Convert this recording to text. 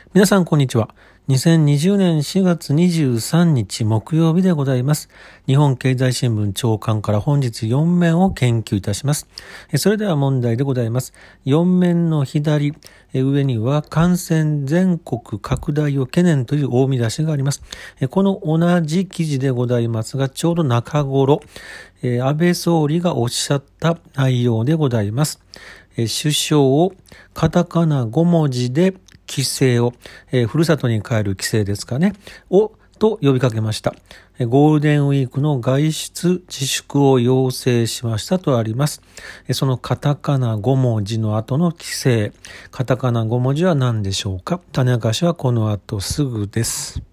皆さんこんにちは。2020年4月23日木曜日でございます。日本経済新聞朝刊から本日4面を研究いたします。それでは問題でございます。4面の左上には感染全国拡大を懸念という大見出しがあります。この同じ記事でございますが、ちょうど中頃、安倍総理がおっしゃった内容でございます。首相をカタカナ5文字で規制を、ふるさとに帰る規制ですかね、と呼びかけました。ゴールデンウィークの外出自粛を要請しましたとあります。そのカタカナ5文字の後の規制、カタカナ5文字は何でしょうか。種明かしはこの後すぐです。